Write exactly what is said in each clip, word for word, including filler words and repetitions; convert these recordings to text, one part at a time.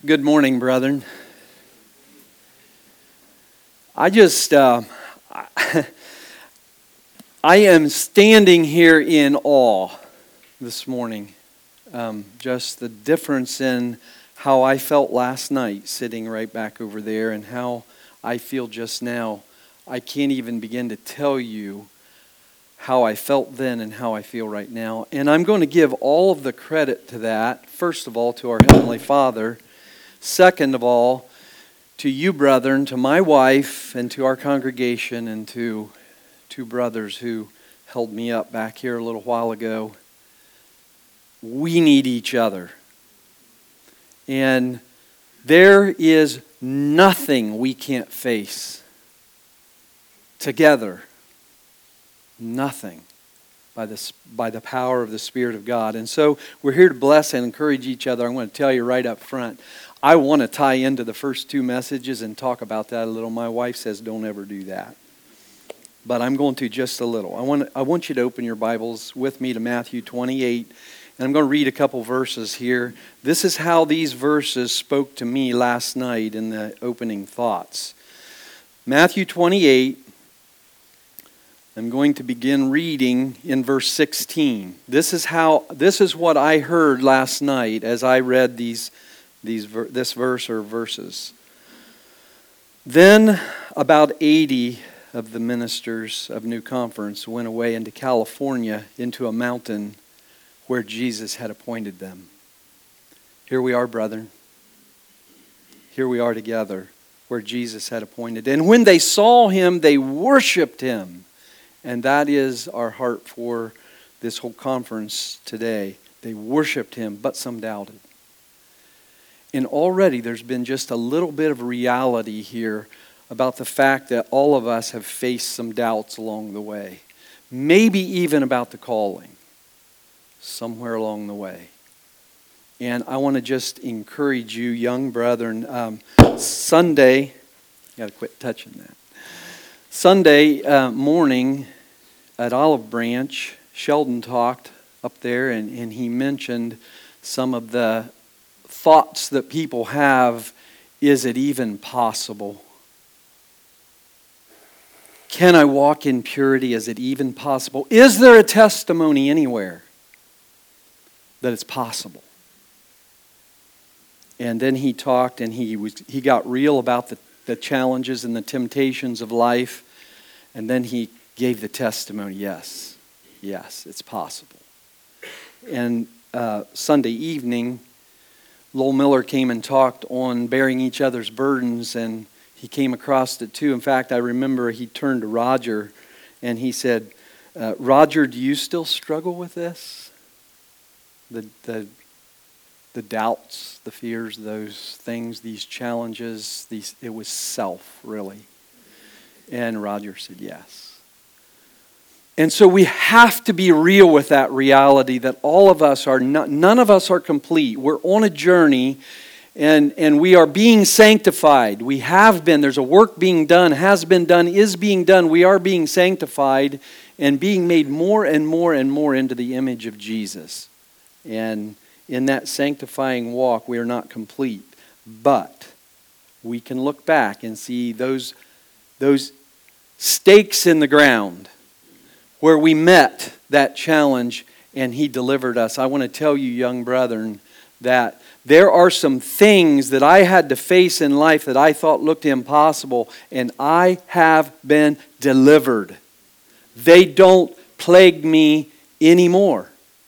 Good morning, brethren. I just, uh, I am standing here in awe this morning. Um, just the difference in how I felt last night sitting right back over there and how I feel just now. I can't even begin to tell you how I felt then and how I feel right now. And I'm going to give all of the credit to that, first of all, to our Heavenly Father. Second of all, to you, brethren, to my wife, and to our congregation, and to two brothers who held me up back here a little while ago. We need each other. And there is nothing we can't face together. Nothing. By the, by the power of the Spirit of God. And so we're here to bless and encourage each other. I'm going to tell you right up front, I want to tie into the first two messages and talk about that a little. My wife says don't ever do that. But I'm going to just a little. I want, I want you to open your Bibles with me to Matthew twenty-eight. And I'm going to read a couple verses here. This is how these verses spoke to me last night in the opening thoughts. Matthew twenty-eight. I'm going to begin reading in verse sixteen. This is how. This is what I heard last night as I read these, these this verse or verses. Then about eighty of the ministers of New Conference went away into California, into a mountain where Jesus had appointed them. Here we are, brethren. Here we are together, where Jesus had appointed. And when they saw him, they worshipped him. And that is our heart for this whole conference today. They worshipped him, but some doubted. And already there's been just a little bit of reality here about the fact that all of us have faced some doubts along the way. Maybe even about the calling somewhere along the way. And I want to just encourage you, young brethren, um, Sunday, got to quit touching that. Sunday uh, morning at Olive Branch, Sheldon talked up there and, and he mentioned some of the thoughts that people have. Is it even possible? Can I walk in purity? Is it even possible? Is there a testimony anywhere that it's possible? And then he talked and he was he got real about the the challenges and the temptations of life. And then he gave the testimony, yes, yes, it's possible. And uh, Sunday evening, Lowell Miller came and talked on bearing each other's burdens, and he came across it too. In fact, I remember he turned to Roger and he said, uh, Roger, do you still struggle with this? The, the The doubts, the fears, those things, these challenges, these it was self, really. And Roger said yes. And so we have to be real with that reality that all of us are not, none of us are complete. We're on a journey and, and we are being sanctified. We have been. There's a work being done, has been done, is being done. We are being sanctified and being made more and more and more into the image of Jesus. And in that sanctifying walk, we are not complete. But we can look back and see those, those stakes in the ground where we met that challenge and he delivered us. I want to tell you, young brethren, that there are some things that I had to face in life that I thought looked impossible, and I have been delivered. They don't plague me anymore.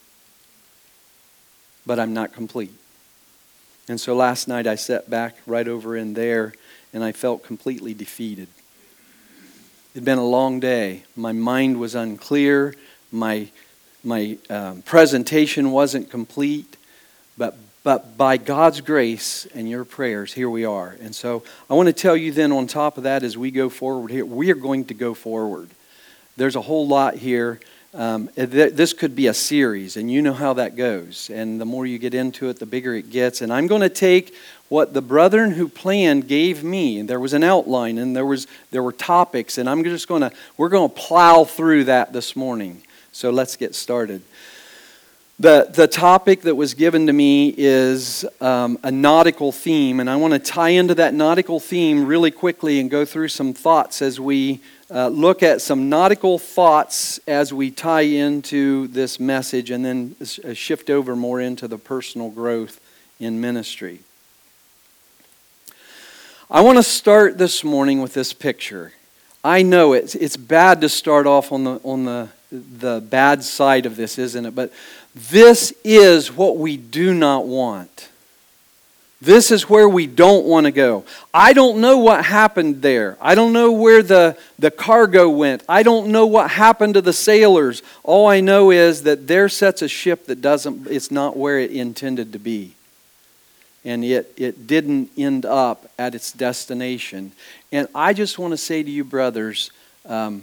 But I'm not complete. And so last night I sat back right over in there and I felt completely defeated. It had been a long day. My mind was unclear. My, my um, presentation wasn't complete. But, but by God's grace and your prayers, here we are. And so I want to tell you then on top of that as we go forward here, we are going to go forward. There's a whole lot here. Um, this could be a series, and you know how that goes. And the more you get into it, the bigger it gets. And I'm going to take what the brethren who planned gave me. And there was an outline, and there was there were topics, and I'm just going to we're going to plow through that this morning. So let's get started. The, the topic that was given to me is um, a nautical theme, and I want to tie into that nautical theme really quickly and go through some thoughts as we uh, look at some nautical thoughts as we tie into this message, and then shift over more into the personal growth in ministry. I want to start this morning with this picture. I know it's it's bad to start off on the on the the bad side of this, isn't it? But this is what we do not want. This is where we don't want to go. I don't know what happened there. I don't know where the, the cargo went. I don't know what happened to the sailors. All I know is that there sets a ship that doesn't, it's not where it intended to be. And it, it didn't end up at its destination. And I just want to say to you, brothers, um,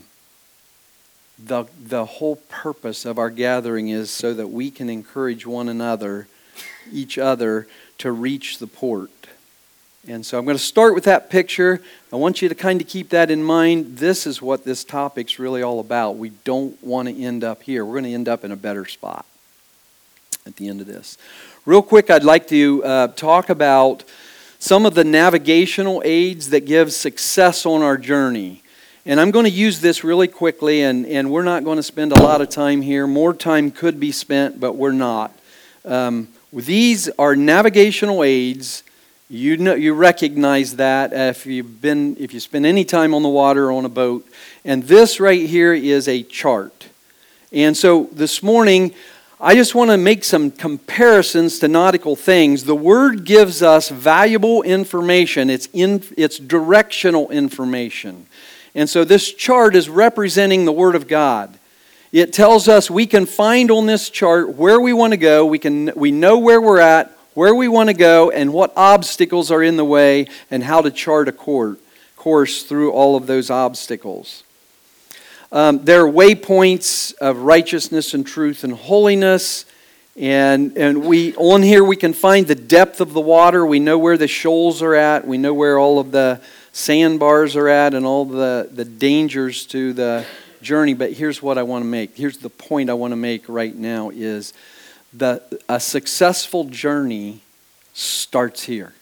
The, the whole purpose of our gathering is so that we can encourage one another, each other, to reach the port. And so I'm going to start with that picture. I want you to kind of keep that in mind. This is what this topic's really all about. We don't want to end up here. We're going to end up in a better spot at the end of this. Real quick, I'd like to uh, talk about some of the navigational aids that give success on our journey. And I'm going to use this really quickly, and, and we're not going to spend a lot of time here. More time could be spent, but we're not. Um, these are navigational aids. You know, you recognize that if you've been, if you spend any time on the water or on a boat. And this right here is a chart. And so this morning, I just want to make some comparisons to nautical things. The Word gives us valuable information. It's in, it's directional information. And so this chart is representing the Word of God. It tells us we can find on this chart where we want to go. We can we know where we're at, where we want to go, and what obstacles are in the way, and how to chart a course through all of those obstacles. Um, there are waypoints of righteousness and truth and holiness. And, and we on here we can find the depth of the water. We know where the shoals are at. We know where all of the sandbars are at and all the, the dangers to the journey. But here's what I want to make. Here's the point I want to make right now is that a successful journey starts here.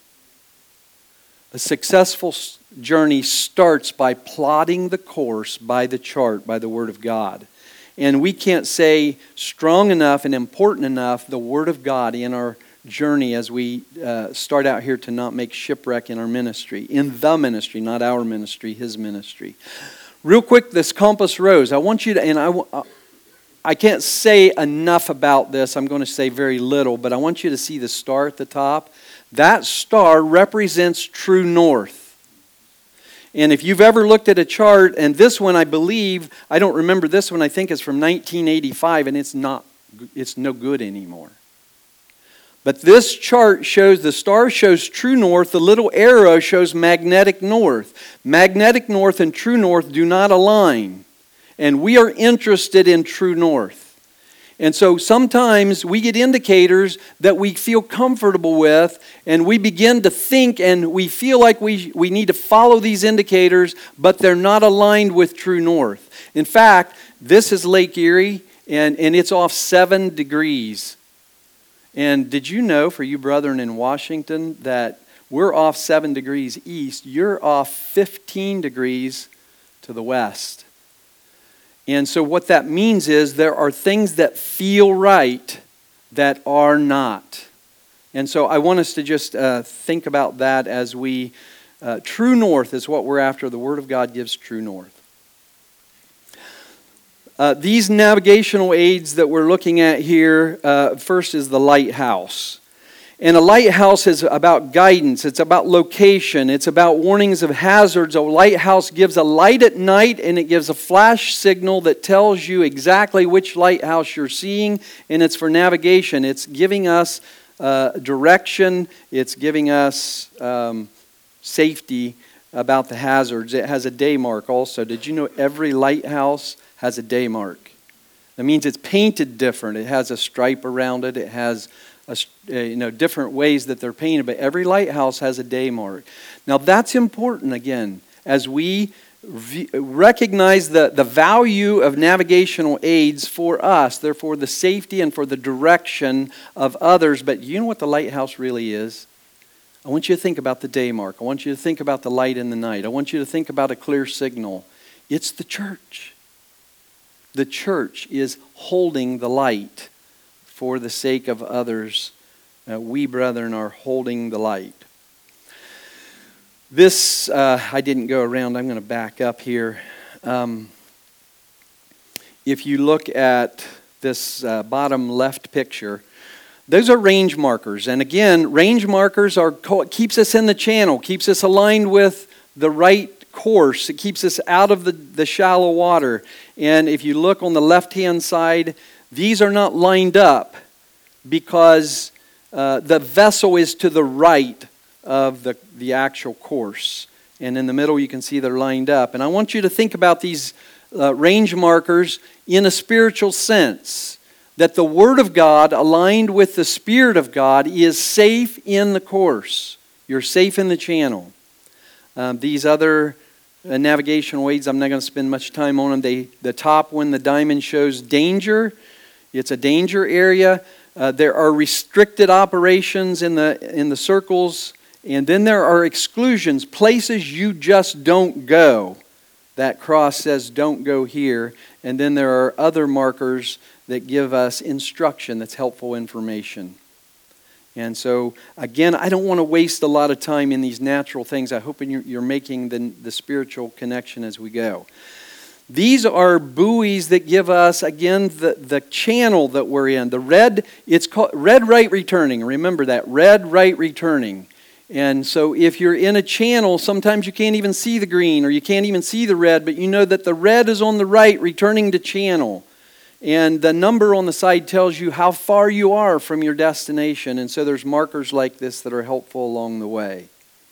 A successful journey starts by plotting the course by the chart, by the Word of God. And we can't say strong enough and important enough the Word of God in our journey as we uh, start out here to not make shipwreck in our ministry. In the ministry, not our ministry, His ministry. Real quick, this compass rose. I want you to, and I, I can't say enough about this. I'm going to say very little, but I want you to see the star at the top. That star represents true north. And if you've ever looked at a chart, and this one I believe, I don't remember this one, I think it's from nineteen eighty-five, and it's not, it's no good anymore. But this chart shows, the star shows true north, the little arrow shows magnetic north. Magnetic north and true north do not align. And we are interested in true north. And so sometimes we get indicators that we feel comfortable with, and we begin to think and we feel like we, we need to follow these indicators, but they're not aligned with true north. In fact, this is Lake Erie, and, and it's off seven degrees. And did you know, for you brethren in Washington, that we're off seven degrees east, you're off fifteen degrees to the west. And so what that means is there are things that feel right that are not. And so I want us to just uh, think about that as we, uh, true north is what we're after. The Word of God gives true north. Uh, these navigational aids that we're looking at here, uh, first is the lighthouse. And a lighthouse is about guidance. It's about location. It's about warnings of hazards. A lighthouse gives a light at night, and it gives a flash signal that tells you exactly which lighthouse you're seeing, and it's for navigation. It's giving us uh, direction. It's giving us um, safety about the hazards. It has a day mark also. Did you know every lighthouse has a day mark? That means it's painted different. It has a stripe around it. It has a, you know, different ways that they're painted, but every lighthouse has a day mark. Now that's important again as we recognize the, the value of navigational aids for us, therefore the safety and for the direction of others. But you know what the lighthouse really is? I want you to think about the day mark. I want you to think about the light in the night. I want you to think about a clear signal. It's the church. The church is holding the light for the sake of others. Uh, we, brethren, are holding the light. This, uh, I didn't go around. I'm going to back up here. Um, if you look at this uh, bottom left picture, those are range markers. And again, range markers are keeps us in the channel, keeps us aligned with the right course. It keeps us out of the, the shallow water. And if you look on the left-hand side, these are not lined up because uh, the vessel is to the right of the, the actual course. And in the middle you can see they're lined up. And I want you to think about these uh, range markers in a spiritual sense. That the Word of God aligned with the Spirit of God is safe in the course. You're safe in the channel. Um, these other uh, navigational aids, I'm not going to spend much time on them. They, the top one, the diamond, shows danger. It's a danger area. Uh, there are restricted operations in the in the circles. And then there are exclusions, places you just don't go. That cross says don't go here. And then there are other markers that give us instruction that's helpful information. And so, again, I don't want to waste a lot of time in these natural things. I hope you're, you're making the, the spiritual connection as we go. These are buoys that give us, again, the, the channel that we're in. The red, it's called red, right, returning. Remember that, red, right, returning. And so if you're in a channel, sometimes you can't even see the green or you can't even see the red, but you know that the red is on the right, returning to channel. And the number on the side tells you how far you are from your destination. And so there's markers like this that are helpful along the way.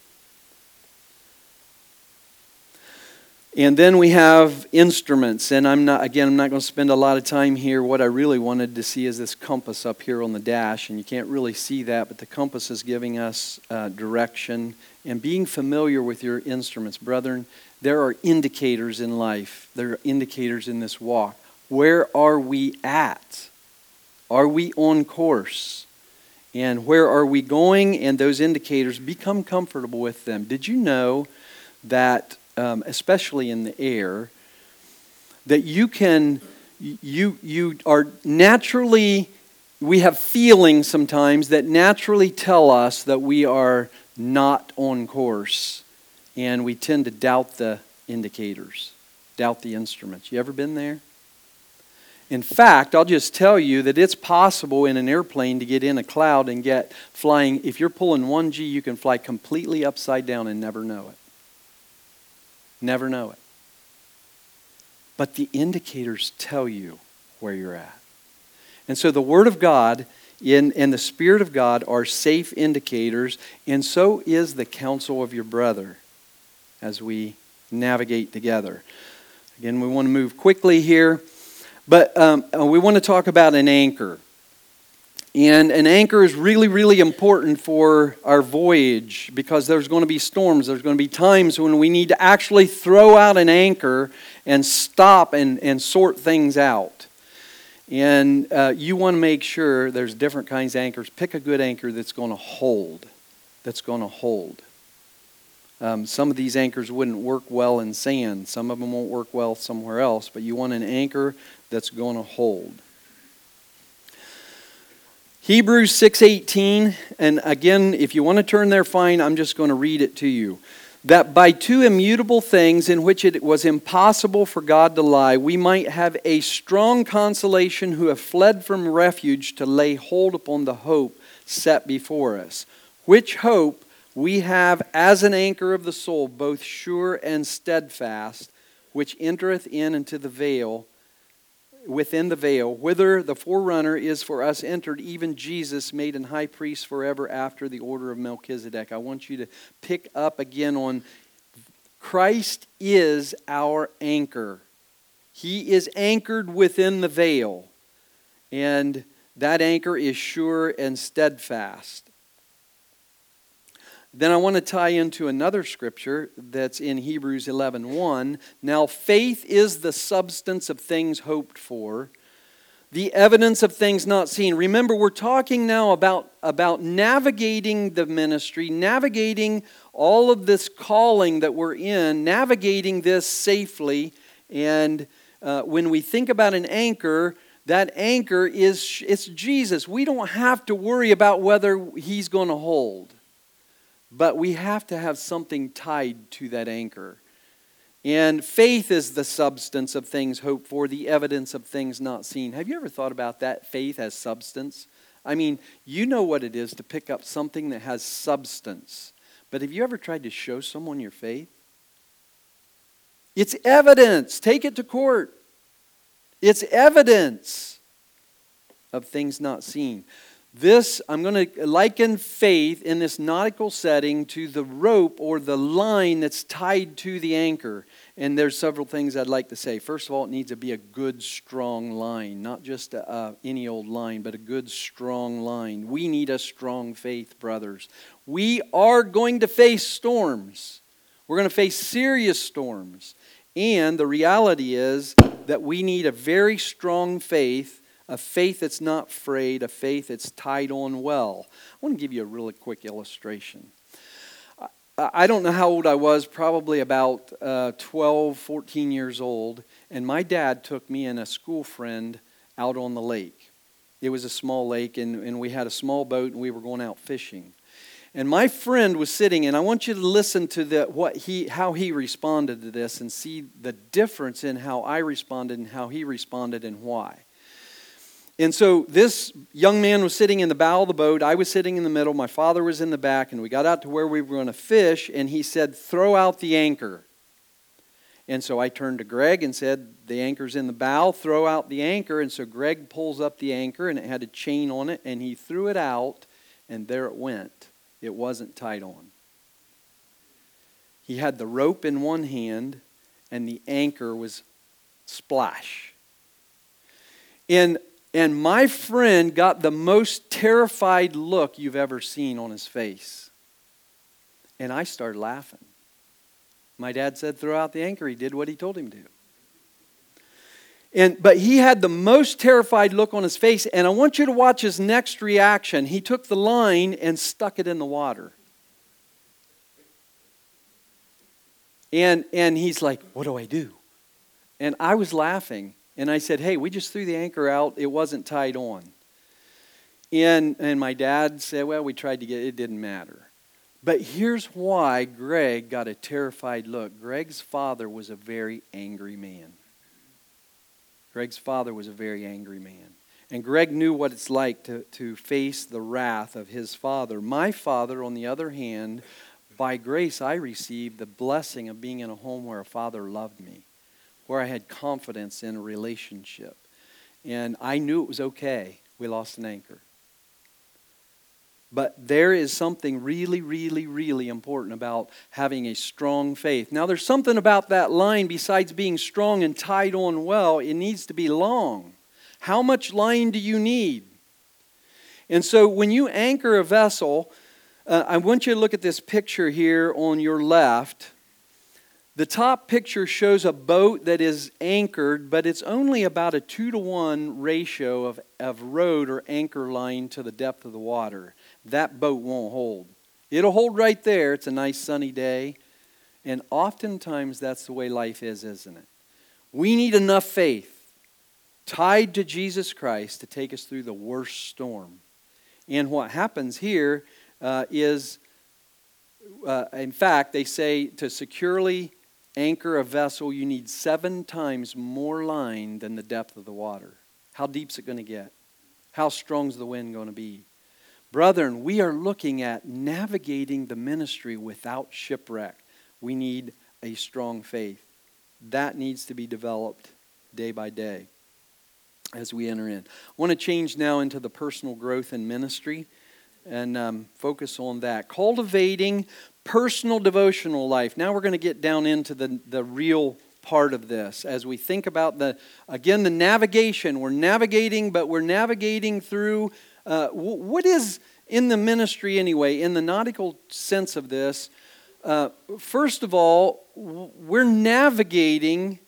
And then we have instruments. And I'm not, again, I'm not going to spend a lot of time here. What I really wanted to see is this compass up here on the dash. And you can't really see that, but the compass is giving us uh, direction. And being familiar with your instruments. Brethren, there are indicators in life. There are indicators in this walk. Where are we at? Are we on course? And where are we going? And those indicators, become comfortable with them. Did you know that, um, especially in the air, that you can, you you are naturally, we have feelings sometimes that naturally tell us that we are not on course. And we tend to doubt the indicators, doubt the instruments. You ever been there? In fact, I'll just tell you that it's possible in an airplane to get in a cloud and get flying. If you're pulling one G, you can fly completely upside down and never know it. Never know it. But the indicators tell you where you're at. And so the Word of God in, and the Spirit of God are safe indicators, and so is the counsel of your brother as we navigate together. Again, we want to move quickly here. But um, we want to talk about an anchor. And an anchor is really, really important for our voyage because there's going to be storms. There's going to be times when we need to actually throw out an anchor and stop and, and sort things out. And uh, you want to make sure there's different kinds of anchors. Pick a good anchor that's going to hold. That's going to hold. Um, some of these anchors wouldn't work well in sand. Some of them won't work well somewhere else. But you want an anchor that's going to hold. Hebrews six eighteen, and again, if you want to turn there, fine, I'm just going to read it to you. That by two immutable things in which it was impossible for God to lie, we might have a strong consolation who have fled from refuge to lay hold upon the hope set before us. Which hope we have as an anchor of the soul, both sure and steadfast, which entereth in into the veil, within the veil, whither the forerunner is for us entered, even Jesus made an high priest forever after the order of Melchizedek. I want you to pick up again on Christ is our anchor. He is anchored within the veil, and that anchor is sure and steadfast. Then I want to tie into another scripture that's in Hebrews eleven one. Now faith is the substance of things hoped for, the evidence of things not seen. Remember, we're talking now about, about navigating the ministry, navigating all of this calling that we're in, navigating this safely. And uh, when we think about an anchor, that anchor is it's Jesus. We don't have to worry about whether He's going to hold. But we have to have something tied to that anchor. And faith is the substance of things hoped for, the evidence of things not seen. Have you ever thought about that, faith as substance? I mean, you know what it is to pick up something that has substance. But have you ever tried to show someone your faith? It's evidence. Take it to court. It's evidence of things not seen. This, I'm going to liken faith in this nautical setting to the rope or the line that's tied to the anchor. And there's several things I'd like to say. First of all, it needs to be a good, strong line. Not just a, uh, any old line, but a good, strong line. We need a strong faith, brothers. We are going to face storms. We're going to face serious storms. And the reality is that we need a very strong faith, a faith that's not frayed, a faith that's tied on well. I want to give you a really quick illustration. I don't know how old I was, probably about uh, twelve, fourteen years old, and my dad took me and a school friend out on the lake. It was a small lake, and, and we had a small boat, and we were going out fishing. And my friend was sitting, and I want you to listen to the what he how he responded to this and see the difference in how I responded and how he responded and why. And so this young man was sitting in the bow of the boat. I was sitting in the middle. My father was in the back. And we got out to where we were going to fish. And he said, "Throw out the anchor." And so I turned to Greg and said, "The anchor's in the bow. Throw out the anchor." And so Greg pulls up the anchor. And it had a chain on it. And he threw it out. And there it went. It wasn't tied on. He had the rope in one hand. And the anchor was splash. And And my friend got the most terrified look you've ever seen on his face. And I started laughing. My dad said, "Throw out the anchor." He did what he told him to. And but he had the most terrified look on his face. And I want you to watch his next reaction. He took the line and stuck it in the water. And, and he's like, "What do I do?" And I was laughing. And I said, "Hey, we just threw the anchor out. It wasn't tied on." And, and my dad said, "Well, we tried to get it. It didn't matter." But here's why Greg got a terrified look. Greg's father was a very angry man. Greg's father was a very angry man. And Greg knew what it's like to, to face the wrath of his father. My father, on the other hand, by grace, I received the blessing of being in a home where a father loved me, where I had confidence in a relationship. And I knew it was okay. We lost an anchor. But there is something really, really, really important about having a strong faith. Now, there's something about that line besides being strong and tied on well. It needs to be long. How much line do you need? And so when you anchor a vessel, uh, I want you to look at this picture here on your left. The top picture shows a boat that is anchored, but it's only about a two to one ratio of, of rode or anchor line to the depth of the water. That boat won't hold. It'll hold right there. It's a nice sunny day. And oftentimes that's the way life is, isn't it? We need enough faith tied to Jesus Christ to take us through the worst storm. And what happens here uh, is, uh, in fact, they say to securely anchor a vessel, you need seven times more line than the depth of the water. How deep's it going to get? How strong's the wind going to be? Brethren, we are looking at navigating the ministry without shipwreck. We need a strong faith. That needs to be developed day by day as we enter in. I want to change now into the personal growth in ministry and um, focus on that. Cultivating personal devotional life. Now we're going to get down into the, the real part of this as we think about the, again, the navigation. We're navigating, but we're navigating through, uh, what is, in the ministry anyway, in the nautical sense of this, uh, first of all, we're navigating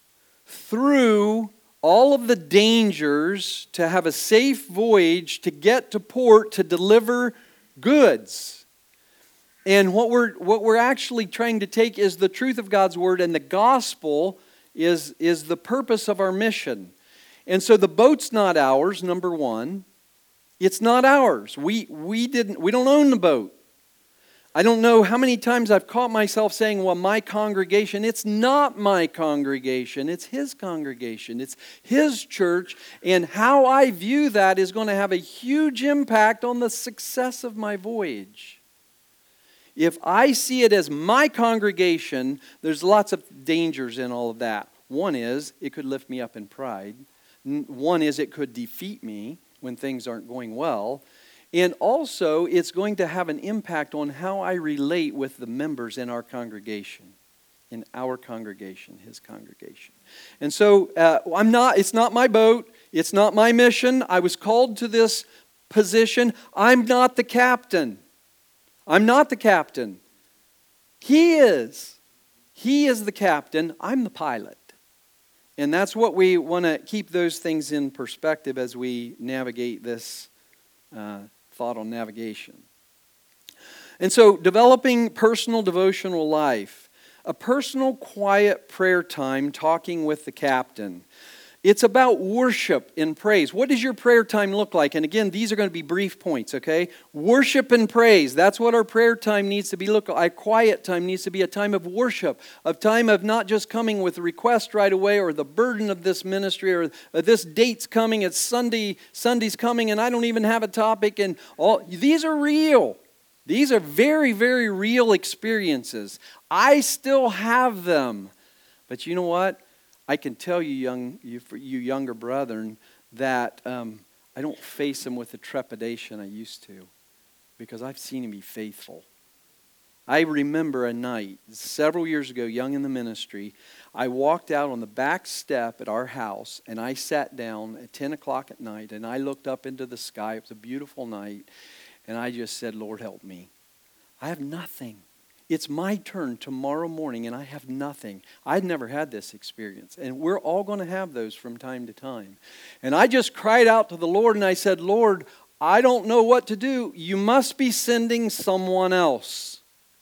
through all of the dangers to have a safe voyage to get to port to deliver goods. And what we're what we're actually trying to take is the truth of God's word, and the gospel is, is the purpose of our mission. And so the boat's not ours, number one. It's not ours. We we didn't we don't own the boat. I don't know how many times I've caught myself saying, well, my congregation. It's not my congregation. It's His congregation. It's His church. And how I view that is going to have a huge impact on the success of my voyage. If I see it as my congregation, there's lots of dangers in all of that. One is it could lift me up in pride. One is it could defeat me when things aren't going well. And also, it's going to have an impact on how I relate with the members in our congregation, in our congregation, His congregation. And so, uh, I'm not. It's not my boat. It's not my mission. I was called to this position. I'm not the captain. I'm not the captain. He is. He is the captain. I'm the pilot. And that's what we want to keep those things in perspective as we navigate this uh, thought on navigation. And so, developing personal devotional life, a personal quiet prayer time talking with the captain. It's about worship and praise. What does your prayer time look like? And again, these are going to be brief points, okay? Worship and praise. That's what our prayer time needs to be look like. Our quiet time needs to be a time of worship, a time of not just coming with a request right away or the burden of this ministry or this date's coming, it's Sunday, Sunday's coming and I don't even have a topic. And all these are real. These are very, very real experiences. I still have them. But you know what? I can tell you, young, you, you younger brethren, that um, I don't face Him with the trepidation I used to, because I've seen Him be faithful. I remember a night several years ago, young in the ministry, I walked out on the back step at our house, and I sat down at ten o'clock at night, and I looked up into the sky. It was a beautiful night, and I just said, Lord, help me. I have nothing. It's my turn tomorrow morning and I have nothing. I'd never had this experience. And we're all going to have those from time to time. And I just cried out to the Lord and I said, Lord, I don't know what to do. You must be sending someone else.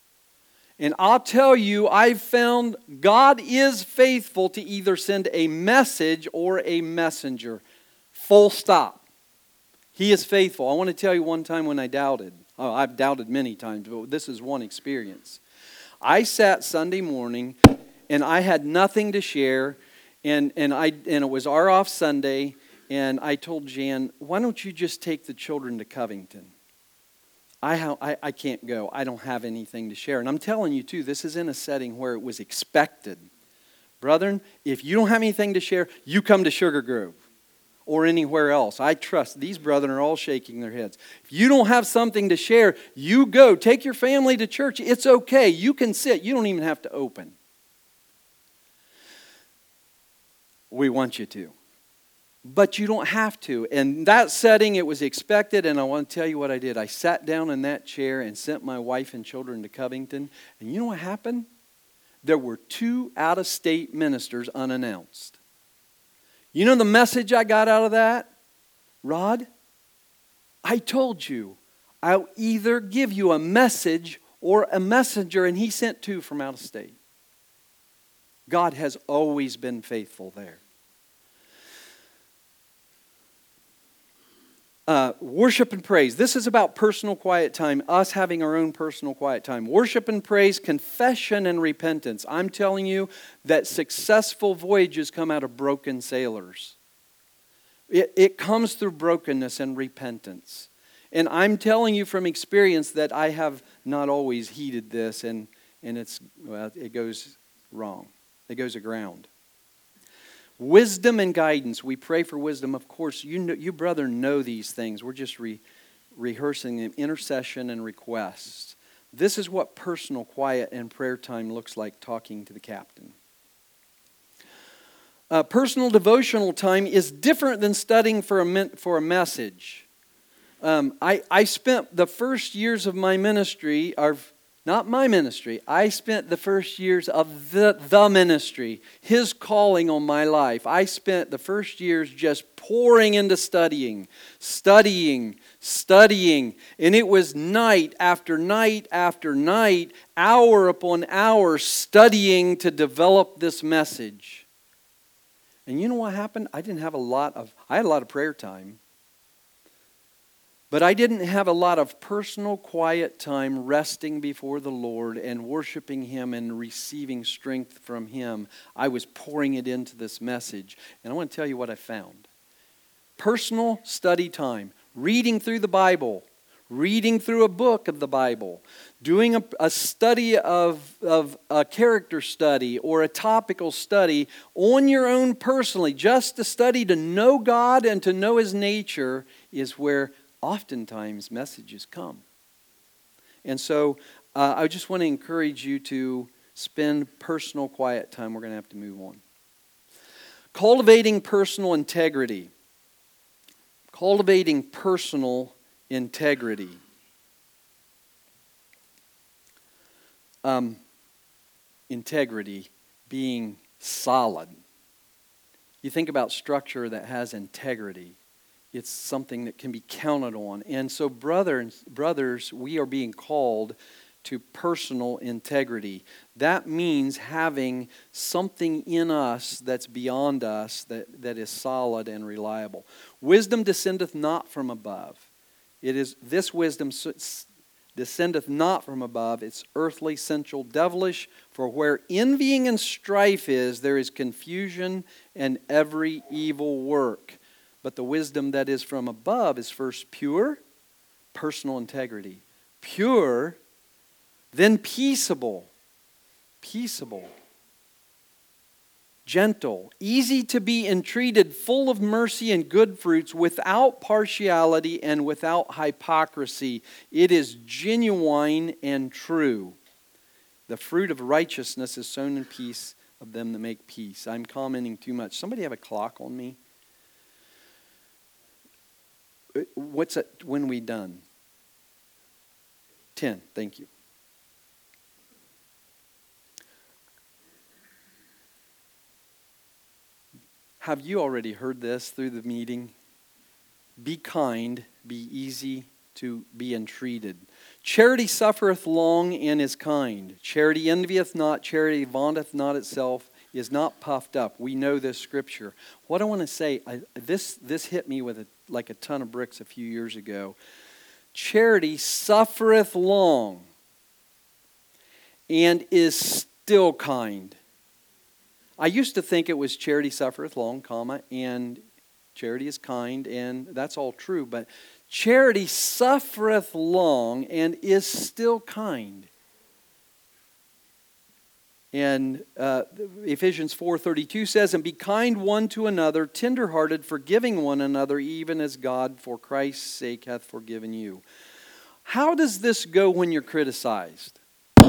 And I'll tell you, I've found God is faithful to either send a message or a messenger. Full stop. He is faithful. I want to tell you one time when I doubted. Oh, I've doubted many times, but this is one experience. I sat Sunday morning, and I had nothing to share, and and I and it was our off Sunday, and I told Jan, why don't you just take the children to Covington? I, ha- I I can't go. I don't have anything to share. And I'm telling you, too, this is in a setting where it was expected. Brethren, if you don't have anything to share, you come to Sugar Grove. Or anywhere else. I trust these brethren are all shaking their heads. If you don't have something to share, you go. Take your family to church. It's okay. You can sit. You don't even have to open. We want you to. But you don't have to. In that setting, it was expected, and I want to tell you what I did. I sat down in that chair and sent my wife and children to Covington. And you know what happened? There were two out-of-state ministers unannounced. You know the message I got out of that? Rod, I told you, I'll either give you a message or a messenger, and he sent two from out of state. God has always been faithful there. Uh, worship and praise. This is about personal quiet time, us having our own personal quiet time. Worship and praise, confession and repentance. I'm telling you that successful voyages come out of broken sailors. It, it comes through brokenness and repentance. And I'm telling you from experience that I have not always heeded this, and, and it's well, it goes wrong. It goes aground. Wisdom and guidance. We pray for wisdom. Of course, you know, you brother know these things. We're just re, rehearsing them. Intercession and requests. This is what personal quiet and prayer time looks like talking to the captain. Uh, personal devotional time is different than studying for a, for a message. Um, I, I spent the first years of my ministry, or not my ministry, I spent the first years of the, the ministry, His calling on my life. I spent the first years just pouring into studying, studying, studying. And it was night after night after night, hour upon hour, studying to develop this message. And you know what happened? I didn't have a lot of, I had a lot of prayer time. But I didn't have a lot of personal, quiet time resting before the Lord and worshiping Him and receiving strength from Him. I was pouring it into this message. And I want to tell you what I found. Personal study time, reading through the Bible, reading through a book of the Bible, doing a, a study of, of a character study or a topical study on your own personally, just to study to know God and to know His nature, is where oftentimes messages come. And so uh, I just want to encourage you to spend personal quiet time. We're going to have to move on. Cultivating personal integrity. Cultivating personal integrity. Um, integrity being solid. You think about structure that has integrity. It's something that can be counted on. And so brothers, brothers, we are being called to personal integrity. That means having something in us that's beyond us, that, that is solid and reliable. Wisdom descendeth not from above. It is this wisdom descendeth not from above. It's earthly, sensual, devilish. For where envying and strife is, there is confusion and every evil work. But the wisdom that is from above is first pure, personal integrity. Pure, then peaceable. Peaceable. Gentle, easy to be entreated, full of mercy and good fruits, without partiality and without hypocrisy. It is genuine and true. The fruit of righteousness is sown in peace of them that make peace. I'm commenting too much. Somebody have a clock on me? What's it, when we done? ten, thank you. Have you already heard this through the meeting? Be kind, be easy to be entreated. Charity suffereth long and is kind. Charity envieth not, charity vaunteth not itself, is not puffed up. We know this scripture. What I want to say, I, this, this hit me with a, like a ton of bricks a few years ago. Charity suffereth long and is still kind. I used to think it was charity suffereth long, comma, and charity is kind, and that's all true. But charity suffereth long and is still kind. And uh, Ephesians four thirty-two says, and be kind one to another, tenderhearted, forgiving one another, even as God for Christ's sake hath forgiven you. How does this go when you're criticized?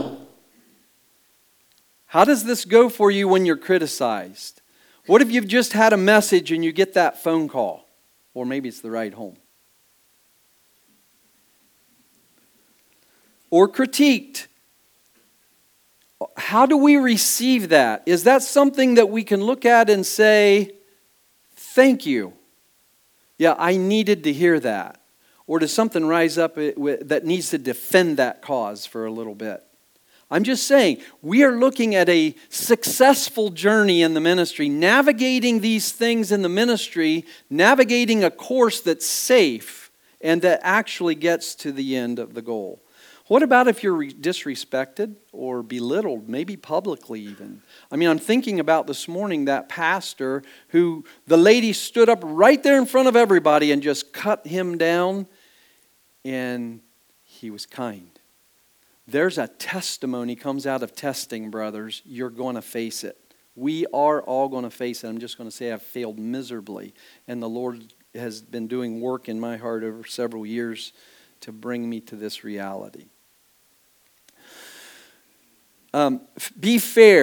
How does this go for you when you're criticized? What if you've just had a message and you get that phone call? Or maybe it's the ride home. Or critiqued. How do we receive that? Is that something that we can look at and say, thank you? Yeah, I needed to hear that. Or does something rise up that needs to defend that cause for a little bit? I'm just saying, we are looking at a successful journey in the ministry, navigating these things in the ministry, navigating a course that's safe and that actually gets to the end of the goal. What about if you're disrespected or belittled, maybe publicly even? I mean, I'm thinking about this morning that pastor who the lady stood up right there in front of everybody and just cut him down, and he was kind. There's a testimony comes out of testing, brothers. You're going to face it. We are all going to face it. I'm just going to say I've failed miserably, and the Lord has been doing work in my heart over several years to bring me to this reality. Um, be fair.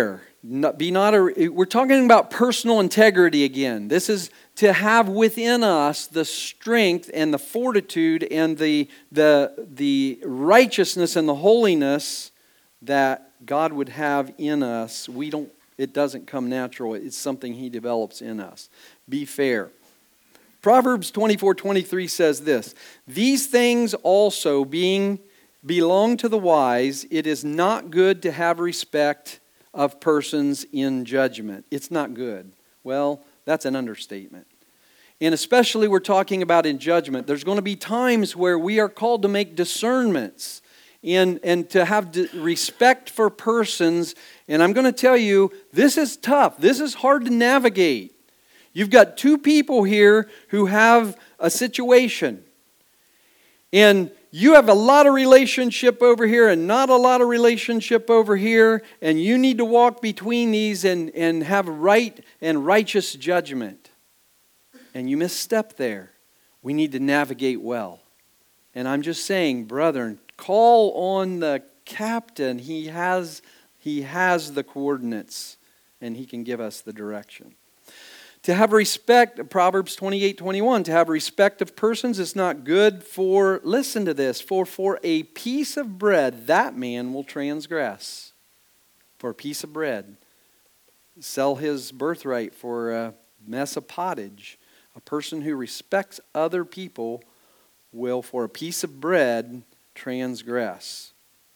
not, be not a, we're talking about personal integrity again. This is to have within us the strength and the fortitude and the, the, the righteousness and the holiness that God would have in us. We don't, it doesn't come natural. It's something He develops in us. Be fair. Proverbs twenty-four twenty-three says this, "These things also being belong to the wise, it is not good to have respect of persons in judgment." It's not good. Well, that's an understatement. And especially we're talking about in judgment. There's going to be times where we are called to make discernments and, and to have respect for persons. And I'm going to tell you, this is tough. This is hard to navigate. You've got two people here who have a situation. And you have a lot of relationship over here and not a lot of relationship over here. And you need to walk between these and, and have right and righteous judgment. And you misstep there. We need to navigate well. And I'm just saying, brethren, call on the captain. He has, he has the coordinates and he can give us the direction. To have respect, Proverbs twenty-eight twenty-one, to have respect of persons is not good for, listen to this, for for a piece of bread that man will transgress. For a piece of bread. Sell his birthright for a mess of pottage. A person who respects other people will, for a piece of bread, transgress.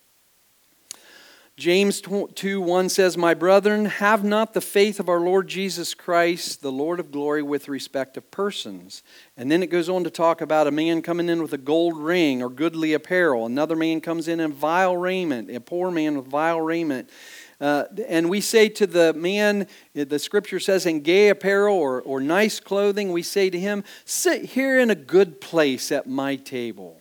James two one says, "My brethren, have not the faith of our Lord Jesus Christ, the Lord of glory, with respect of persons." And then it goes on to talk about a man coming in with a gold ring or goodly apparel. Another man comes in in vile raiment, a poor man with vile raiment. Uh, and we say to the man, the scripture says, in gay apparel or, or nice clothing, we say to him, "Sit here in a good place at my table."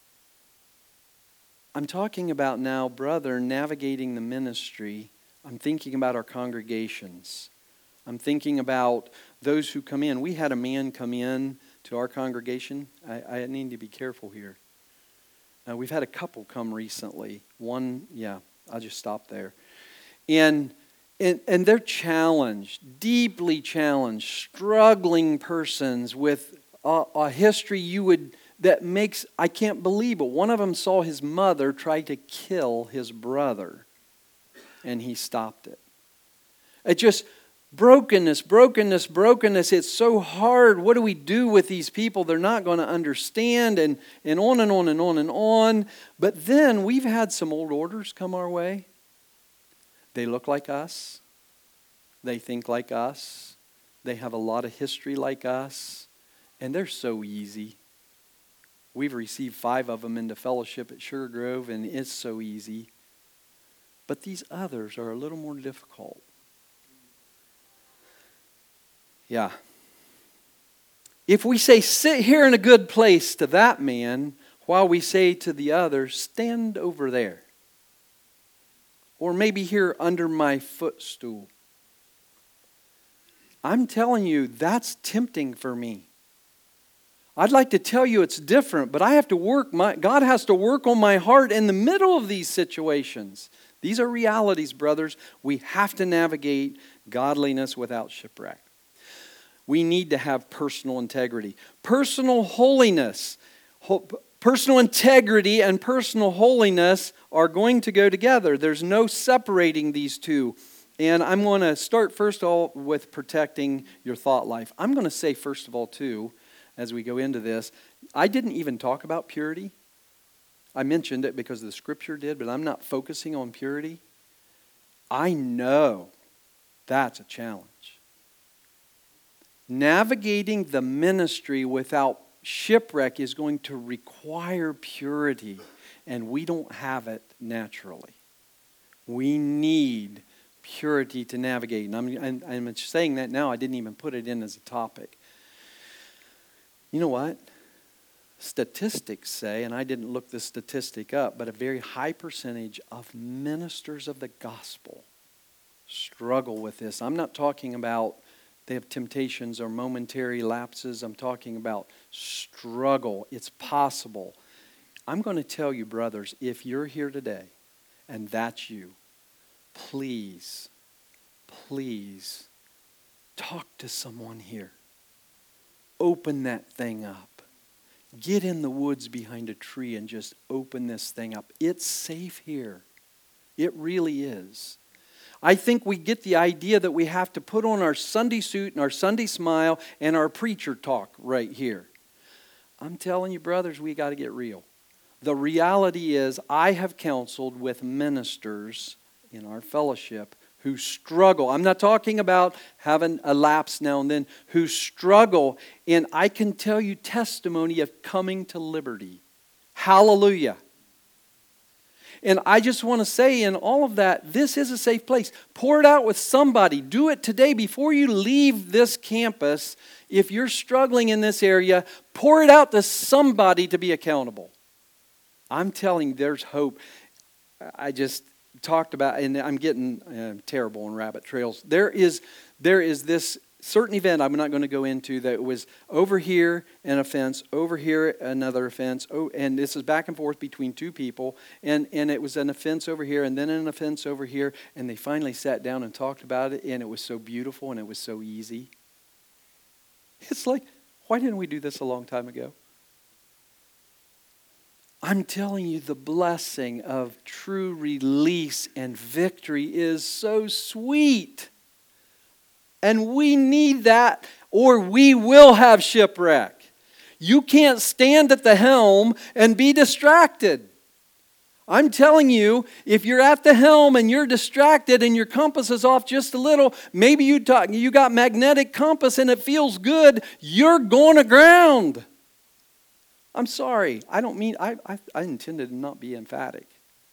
I'm talking about now, brother, navigating the ministry. I'm thinking about our congregations. I'm thinking about those who come in. We had a man come in to our congregation. I, I need to be careful here. Uh, we've had a couple come recently. One, yeah, I'll just stop there. And, and, and they're challenged, deeply challenged, struggling persons with a, a history you would... that makes, I can't believe it. One of them saw his mother try to kill his brother. And he stopped it. It just, brokenness, brokenness, brokenness. It's so hard. What do we do with these people? They're not going to understand. And, and on and on and on and on. But then we've had some old orders come our way. They look like us. They think like us. They have a lot of history like us. And they're so easy. We've received five of them into fellowship at Sugar Grove, and it's so easy. But these others are a little more difficult. Yeah. If we say, "Sit here in a good place," to that man, while we say to the other, "Stand over there." Or maybe here under my footstool. I'm telling you, that's tempting for me. I'd like to tell you it's different, but I have to work, my, God has to work on my heart in the middle of these situations. These are realities, brothers. We have to navigate godliness without shipwreck. We need to have personal integrity. Personal holiness. Ho- personal integrity and personal holiness are going to go together. There's no separating these two. And I'm going to start first of all with protecting your thought life. I'm going to say first of all too, as we go into this, I didn't even talk about purity. I mentioned it because the scripture did, but I'm not focusing on purity. I know that's a challenge. Navigating the ministry without shipwreck is going to require purity, and we don't have it naturally. We need purity to navigate. And I'm, I'm, I'm saying that now. I didn't even put it in as a topic. You know what? Statistics say, and I didn't look this statistic up, but a very high percentage of ministers of the gospel struggle with this. I'm not talking about they have temptations or momentary lapses. I'm talking about struggle. It's possible. I'm going to tell you, brothers, if you're here today and that's you, please please talk to someone here. Open that thing up. Get in the woods behind a tree and just open this thing up. It's safe here. It really is. I think we get the idea that we have to put on our Sunday suit and our Sunday smile and our preacher talk right here. I'm telling you, brothers, we got to get real. The reality is, I have counseled with ministers in our fellowship who struggle. I'm not talking about having a lapse now and then, who struggle. And I can tell you testimony of coming to liberty. Hallelujah. And I just want to say in all of that, this is a safe place. Pour it out with somebody. Do it today before you leave this campus. If you're struggling in this area, pour it out to somebody to be accountable. I'm telling you, there's hope. I just talked about, and I'm getting uh, terrible on rabbit trails. There is, there is this certain event I'm not going to go into that was over here an offense, over here another offense, oh, and this is back and forth between two people, and, and it was an offense over here and then an offense over here, and they finally sat down and talked about it, and it was so beautiful and it was so easy. It's like, why didn't we do this a long time ago? I'm telling you, the blessing of true release and victory is so sweet. And we need that, or we will have shipwreck. You can't stand at the helm and be distracted. I'm telling you, if you're at the helm and you're distracted and your compass is off just a little, maybe you, talk, you got magnetic compass and it feels good, you're going aground. I'm sorry. I don't mean, I, I, I intended to not be emphatic.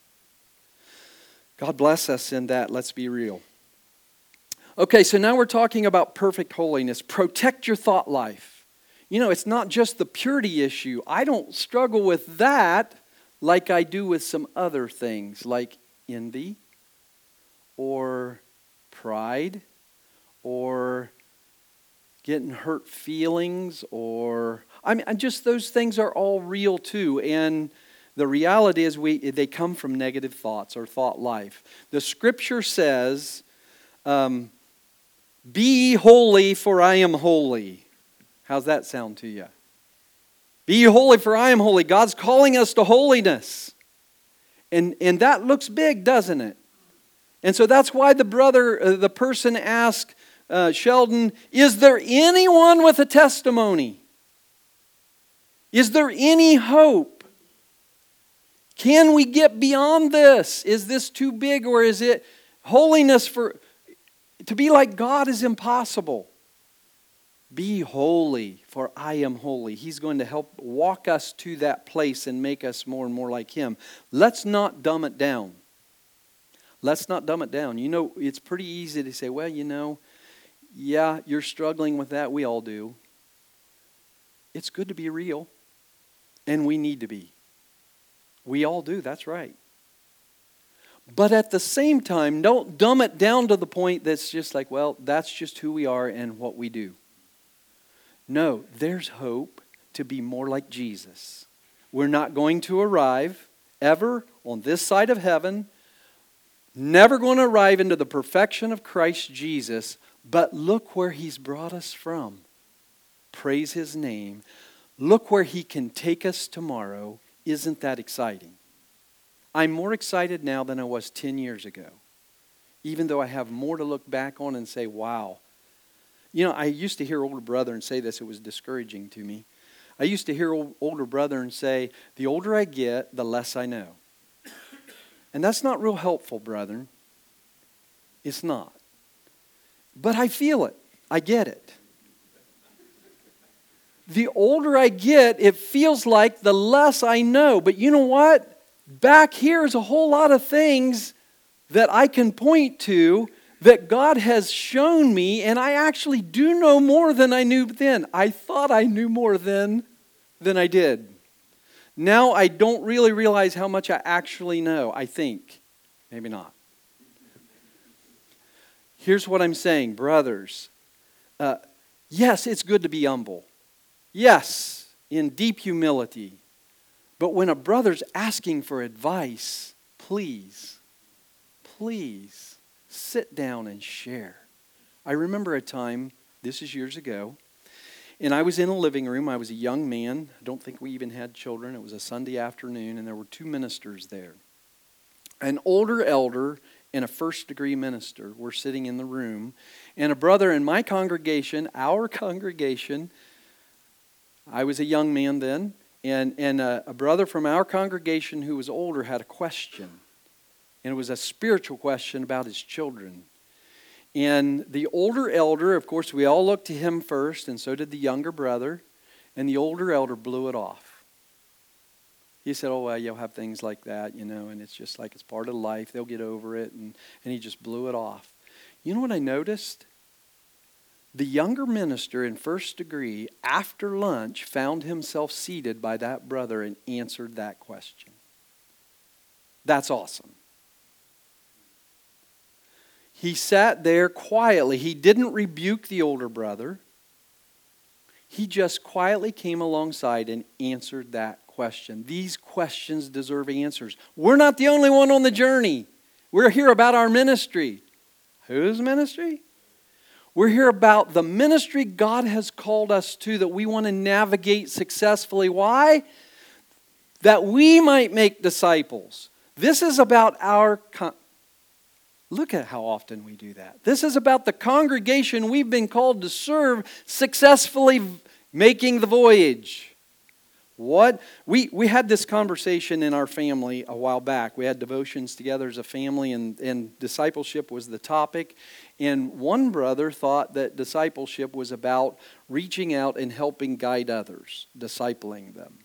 God bless us in that. Let's be real. Okay, so now we're talking about perfect holiness. Protect your thought life. You know, it's not just the purity issue. I don't struggle with that like I do with some other things, like envy or pride or getting hurt feelings, or I mean, just those things are all real too. And the reality is, we they come from negative thoughts or thought life. The Scripture says, um, "Be holy, for I am holy." How's that sound to you? Be holy, for I am holy. God's calling us to holiness, and and that looks big, doesn't it? And so that's why the brother, uh, the person asked uh, Sheldon, "Is there anyone with a testimony? Is there any hope? Can we get beyond this? Is this too big, or is it holiness for to be like God is impossible?" Be holy, for I am holy. He's going to help walk us to that place and make us more and more like Him. Let's not dumb it down. Let's not dumb it down. You know, it's pretty easy to say, well, you know, yeah, you're struggling with that. We all do. It's good to be real. And we need to be. We all do, that's right. But at the same time, don't dumb it down to the point that's just like, well, that's just who we are and what we do. No, there's hope to be more like Jesus. We're not going to arrive ever on this side of heaven, never going to arrive into the perfection of Christ Jesus, but look where He's brought us from. Praise His name. Look where He can take us tomorrow. Isn't that exciting? I'm more excited now than I was ten years ago. Even though I have more to look back on and say, wow. You know, I used to hear older brethren say this. It was discouraging to me. I used to hear old, older brethren say, the older I get, the less I know. And that's not real helpful, brethren. It's not. But I feel it. I get it. The older I get, it feels like the less I know. But you know what? Back here is a whole lot of things that I can point to that God has shown me, and I actually do know more than I knew then. I thought I knew more then than I did. Now I don't really realize how much I actually know, I think. Maybe not. Here's what I'm saying, brothers. Uh, yes, it's good to be humble. Yes, in deep humility. But when a brother's asking for advice, please, please Sit down and share. I remember a time, this is years ago, and I was in a living room. I was a young man. I don't think we even had children. It was a Sunday afternoon, and there were two ministers there. An older elder and a first-degree minister were sitting in the room, and a brother in my congregation, our congregation, I was a young man then, and, and a, a brother from our congregation who was older had a question. And it was a spiritual question about his children. And the older elder, of course, we all looked to him first, and so did the younger brother. And the older elder blew it off. He said, oh, well, you'll have things like that, you know, and it's just like it's part of life. They'll get over it. And, and he just blew it off. You know what I noticed? The younger minister in first degree, after lunch, found himself seated by that brother and answered that question. That's awesome. He sat there quietly. He didn't rebuke the older brother. He just quietly came alongside and answered that question. These questions deserve answers. We're not the only one on the journey. We're here about our ministry. Whose ministry? We're here about the ministry God has called us to that we want to navigate successfully. Why? That we might make disciples. This is about our... Con- Look at how often we do that. This is about the congregation we've been called to serve successfully making the voyage. What? We, we had this conversation in our family a while back. We had devotions together as a family, and, and discipleship was the topic. And one brother thought that discipleship was about reaching out and helping guide others, discipling them.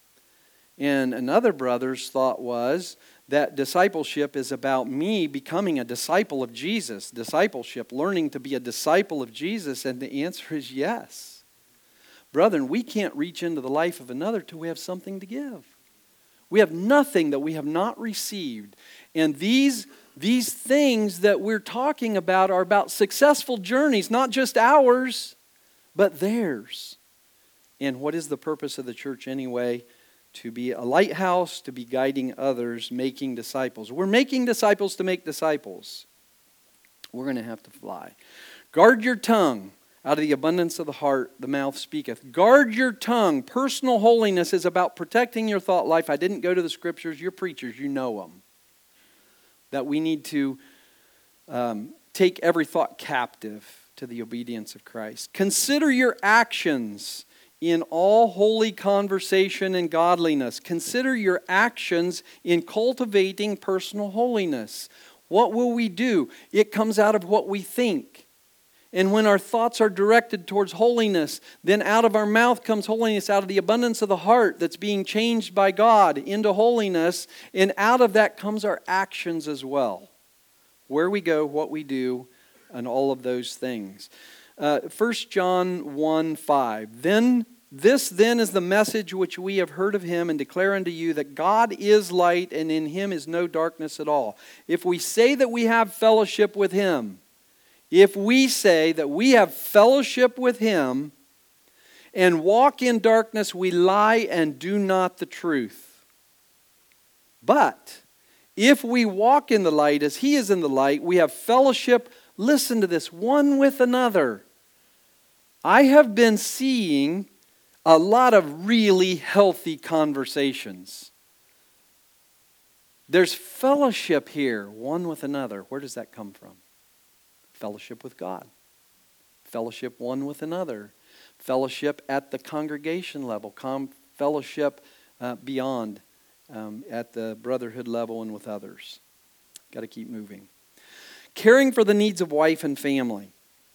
And another brother's thought was that discipleship is about me becoming a disciple of Jesus. Discipleship, learning to be a disciple of Jesus. And the answer is yes. Brethren, we can't reach into the life of another till we have something to give. We have nothing that we have not received. And these, these things that we're talking about are about successful journeys, not just ours, but theirs. And what is the purpose of the church anyway? To be a lighthouse, to be guiding others, making disciples. We're making disciples to make disciples. We're going to have to fly. Guard your tongue. Out of the abundance of the heart, the mouth speaketh. Guard your tongue. Personal holiness is about protecting your thought life. I didn't go to the scriptures. You're preachers. You know them. That we need to um, take every thought captive to the obedience of Christ. Consider your actions in all holy conversation and godliness. Consider your actions in cultivating personal holiness. What will we do? It comes out of what we think. And when our thoughts are directed towards holiness, then out of our mouth comes holiness, out of the abundance of the heart that's being changed by God into holiness, and out of that comes our actions as well. Where we go, what we do, and all of those things. Uh, First John one five. Then this then is the message which we have heard of him and declare unto you, that God is light and in him is no darkness at all. If we say that we have fellowship with him, if we say that we have fellowship with him and walk in darkness, we lie and do not the truth. But if we walk in the light as he is in the light, we have fellowship, listen to this, one with another. I have been seeing a lot of really healthy conversations. There's fellowship here, one with another. Where does that come from? Fellowship with God. Fellowship one with another. Fellowship at the congregation level. Com- fellowship uh, beyond um, at the brotherhood level and with others. Got to keep moving. Caring for the needs of wife and family.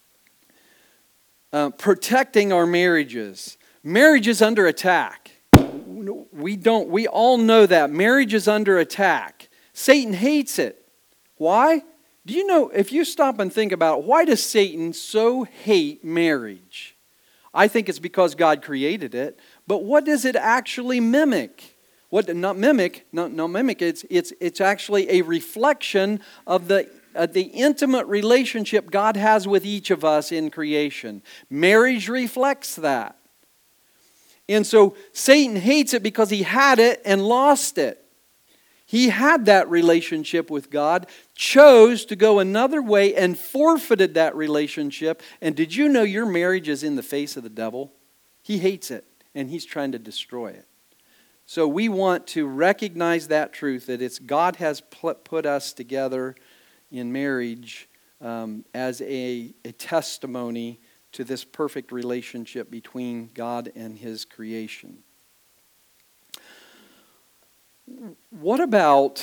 Uh, protecting our marriages. Marriage is under attack. We don't. We all know that. Marriage is under attack. Satan hates it. Why? Do you know, if you stop and think about it, why does Satan so hate marriage? I think it's because God created it. But what does it actually mimic? What not mimic? Not, not mimic. It's it's it's actually a reflection of the uh, the intimate relationship God has with each of us in creation. Marriage reflects that. And so Satan hates it because he had it and lost it. He had that relationship with God, chose to go another way and forfeited that relationship. And did you know your marriage is in the face of the devil? He hates it, and he's trying to destroy it. So we want to recognize that truth, that it's God has put us together in marriage um, as a, a testimony to this perfect relationship between God and His creation. What about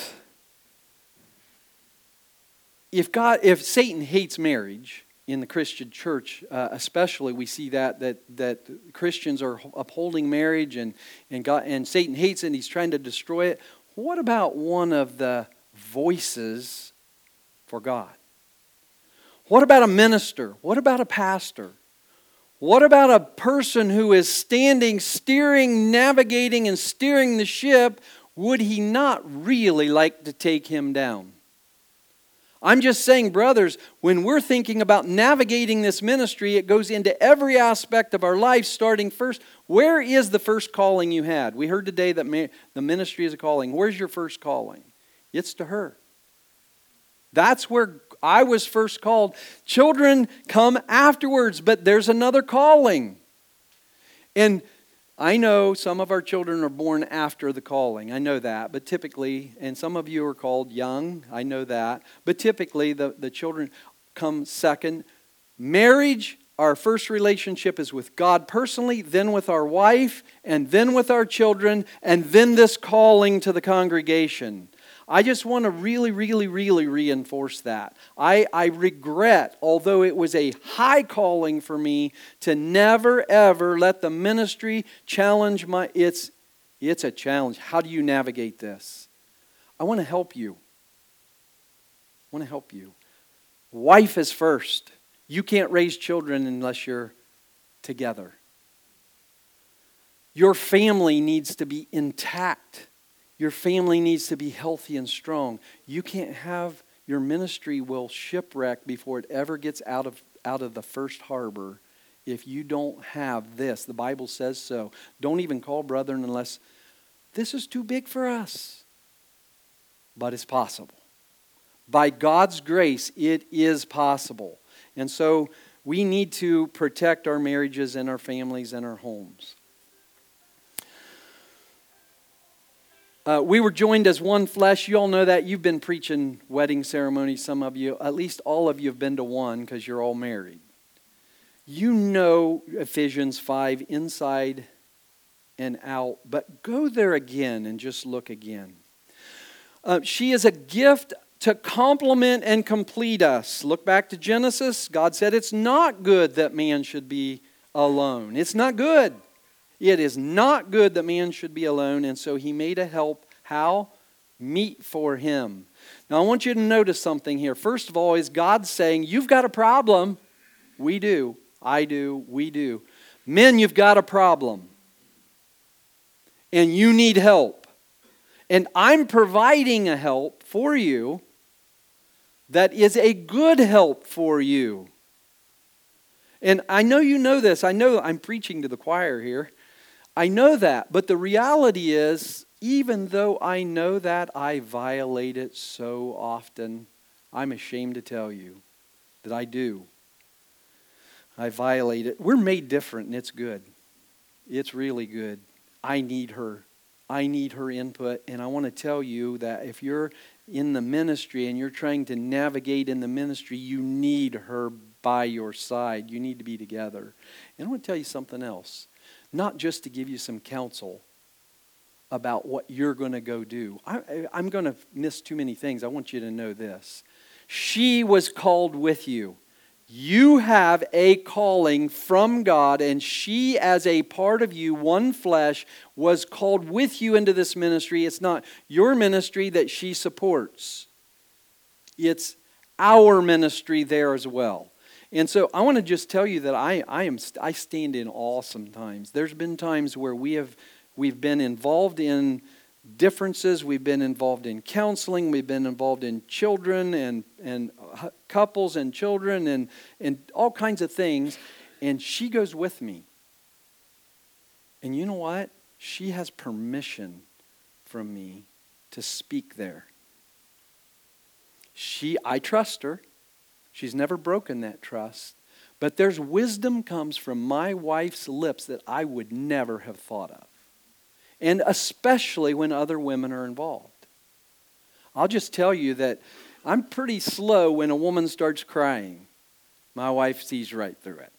if God, if Satan hates marriage in the Christian church, uh, especially we see that that that Christians are upholding marriage and and God and Satan hates it and he's trying to destroy it. What about one of the voices for God? What about a minister? What about a pastor? What about a person who is standing, steering, navigating, and steering the ship? Would he not really like to take him down? I'm just saying, brothers, when we're thinking about navigating this ministry, it goes into every aspect of our life, starting first. Where is the first calling you had? We heard today that the ministry is a calling. Where's your first calling? It's to her. That's where I was first called. Children come afterwards, but there's another calling. And I know some of our children are born after the calling. I know that. But typically, and some of you are called young. I know that. But typically, the, the children come second. Marriage, our first relationship is with God personally, then with our wife, and then with our children, and then this calling to the congregation. I just want to really, really, really reinforce that. I, I regret, although it was a high calling for me, to never, ever let the ministry challenge my... It's, it's a challenge. How do you navigate this? I want to help you. I want to help you. Wife is first. You can't raise children unless you're together. Your family needs to be intact. Your family needs to be healthy and strong. You can't have your ministry will shipwreck before it ever gets out of out of the first harbor if you don't have this. The Bible says so. Don't even call brethren unless this is too big for us. But it's possible. By God's grace, it is possible. And so we need to protect our marriages and our families and our homes. Uh, we were joined as one flesh. You all know that. You've been preaching wedding ceremonies, some of you. At least all of you have been to one because you're all married. You know Ephesians five inside and out. But go there again and just look again. Uh, she is a gift to complement and complete us. Look back to Genesis. God said it's not good that man should be alone. It's not good. It is not good that man should be alone, and so He made a help. How? Meet for him. Now I want you to notice something here. First of all, is God saying, you've got a problem. We do. I do. We do. Men, you've got a problem. And you need help. And I'm providing a help for you that is a good help for you. And I know you know this. I know I'm preaching to the choir here. I know that, but the reality is, even though I know that, I violate it so often. I'm ashamed to tell you that I do. I violate it. We're made different, and it's good. It's really good. I need her. I need her input, and I want to tell you that if you're in the ministry and you're trying to navigate in the ministry, you need her by your side. You need to be together. And I want to tell you something else. Not just to give you some counsel about what you're going to go do. I, I'm going to miss too many things. I want you to know this. She was called with you. You have a calling from God, and she, as a part of you, one flesh, was called with you into this ministry. It's not your ministry that she supports. It's our ministry there as well. And so I want to just tell you that I, I am I stand in awe sometimes. There's been times where we have we've been involved in differences, we've been involved in counseling, we've been involved in children and and couples and children and and all kinds of things, and she goes with me. And you know what? She has permission from me to speak there. She, I trust her. She's never broken that trust. But there's wisdom comes from my wife's lips that I would never have thought of. And especially when other women are involved. I'll just tell you that I'm pretty slow when a woman starts crying. My wife sees right through it.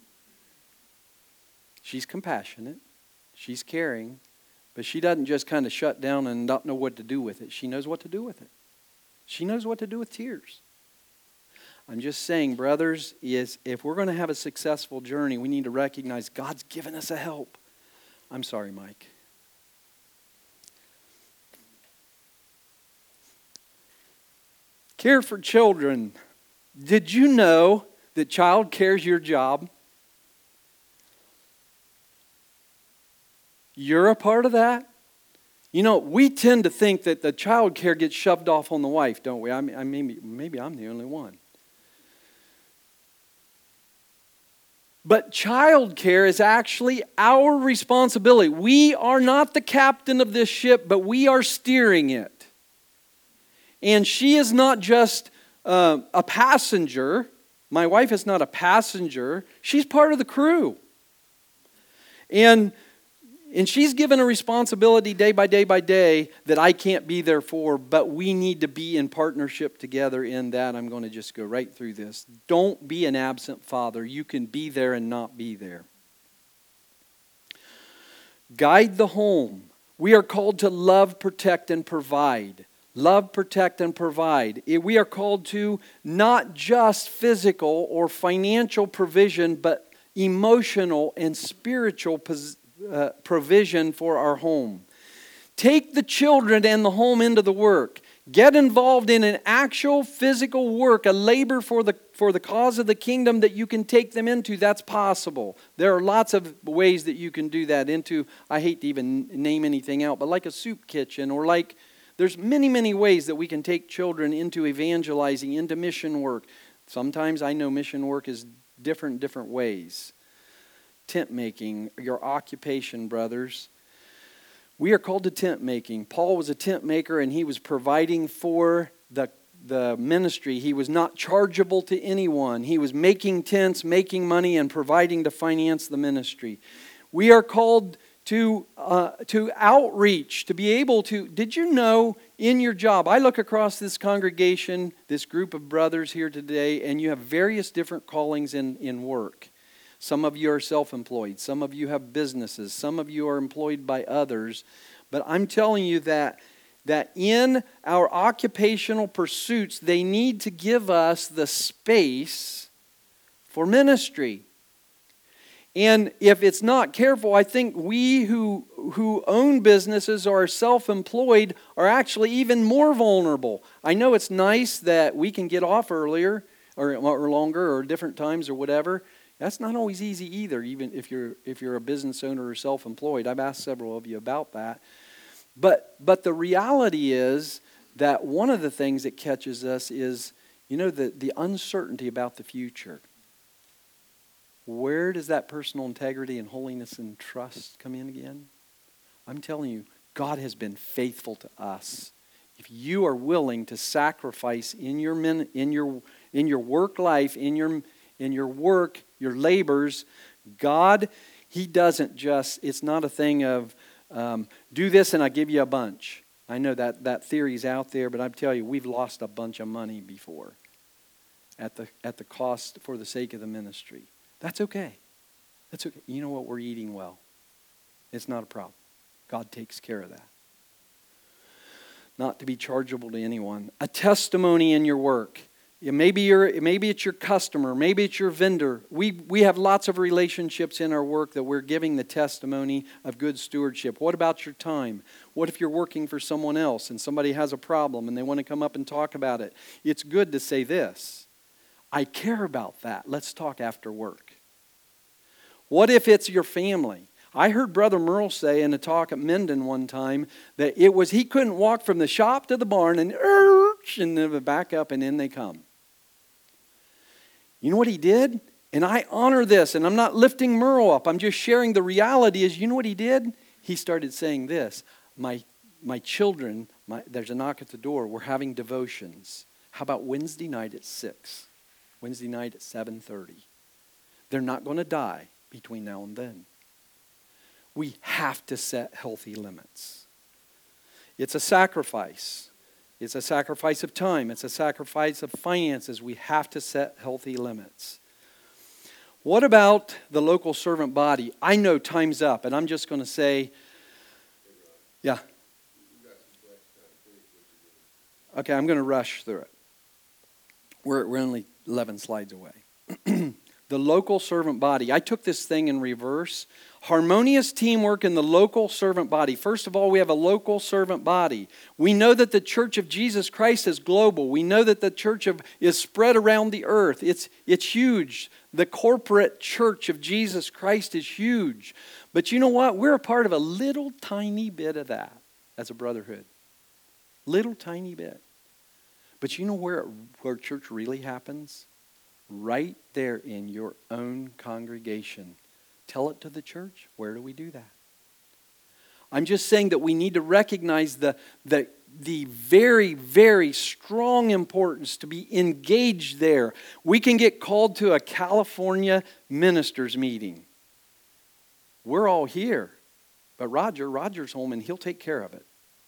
She's compassionate. She's caring. But she doesn't just kind of shut down and not know what to do with it. She knows what to do with it. She knows what to do with tears. I'm just saying, brothers, is if we're going to have a successful journey, we need to recognize God's given us a help. I'm sorry, Mike. Care for children. Did you know that child care is your job? You're a part of that? You know, we tend to think that the child care gets shoved off on the wife, don't we? I mean, I maybe, maybe I'm the only one. But child care is actually our responsibility. We are not the captain of this ship, but we are steering it. And she is not just uh, a passenger. My wife is not a passenger. She's part of the crew. And, and she's given a responsibility day by day by day that I can't be there for, but we need to be in partnership together in that. I'm going to just go right through this. Don't be an absent father. You can be there and not be there. Guide the home. We are called to love, protect, and provide. Love, protect, and provide. We are called to not just physical or financial provision, but emotional and spiritual uh, provision for our home. Take the children and the home into the work. Get involved in an actual physical work, a labor for the for the cause of the kingdom that you can take them into. That's possible. There are lots of ways that you can do that into, I hate to even name anything out, but like a soup kitchen or like there's many, many ways that we can take children into evangelizing, into mission work. Sometimes I know mission work is different, different ways. Tent making, your occupation, brothers. We are called to tent making. Paul was a tent maker and he was providing for the, the ministry. He was not chargeable to anyone. He was making tents, making money, and providing to finance the ministry. We are called to uh, to outreach, to be able to, did you know in your job, I look across this congregation, this group of brothers here today, and you have various different callings in, in work. Some of you are self-employed. Some of you have businesses. Some of you are employed by others. But I'm telling you that, that in our occupational pursuits, they need to give us the space for ministry. And if it's not careful, I think we who who own businesses or are self-employed are actually even more vulnerable. I know it's nice that we can get off earlier or, or longer or different times or whatever. That's not always easy either, even if you're if you're a business owner or self-employed. I've asked several of you about that. But but the reality is that one of the things that catches us is, you know, the, the uncertainty about the future. Where does that personal integrity and holiness and trust come in again? I'm telling you, God has been faithful to us. If you are willing to sacrifice in your min, in your in your work life, in your in your work, your labors, God, He doesn't just, it's not a thing of um, do this and I give you a bunch. I know that that theory's out there, but I tell you, we've lost a bunch of money before at the at the cost for the sake of the ministry. That's okay. That's okay. You know what? We're eating well. It's not a problem. God takes care of that. Not to be chargeable to anyone. A testimony in your work. Maybe you're, maybe it's your customer. Maybe it's your vendor. We, we have lots of relationships in our work that we're giving the testimony of good stewardship. What about your time? What if you're working for someone else and somebody has a problem and they want to come up and talk about it? It's good to say this. I care about that. Let's talk after work. What if it's your family? I heard Brother Merle say in a talk at Minden one time that it was he couldn't walk from the shop to the barn and and then back up and in they come. You know what he did? And I honor this, and I'm not lifting Merle up. I'm just sharing the reality is, you know what he did? He started saying this, my, my children My, there's a knock at the door. We're having devotions. How about Wednesday night at six? Wednesday night at seven thirty. They're not going to die between now and then. We have to set healthy limits. It's a sacrifice. It's a sacrifice of time. It's a sacrifice of finances. We have to set healthy limits. What about the local servant body? I know time's up, and I'm just going to say, yeah. Okay, I'm going to rush through it. We're, we're only eleven slides away. The local servant body. I took this thing in reverse. Harmonious teamwork in the local servant body. First of all, we have a local servant body. We know that the Church of Jesus Christ is global. We know that the church of, is spread around the earth. It's, it's huge. The corporate church of Jesus Christ is huge. But you know what? We're a part of a little tiny bit of that as a brotherhood. Little tiny bit. But you know where, where church really happens? Right there in your own congregation. Tell it to the church. Where do we do that? I'm just saying that we need to recognize the, the, the very, very strong importance to be engaged there. We can get called to a California ministers meeting. We're all here. But Roger, Roger's home and he'll take care of it.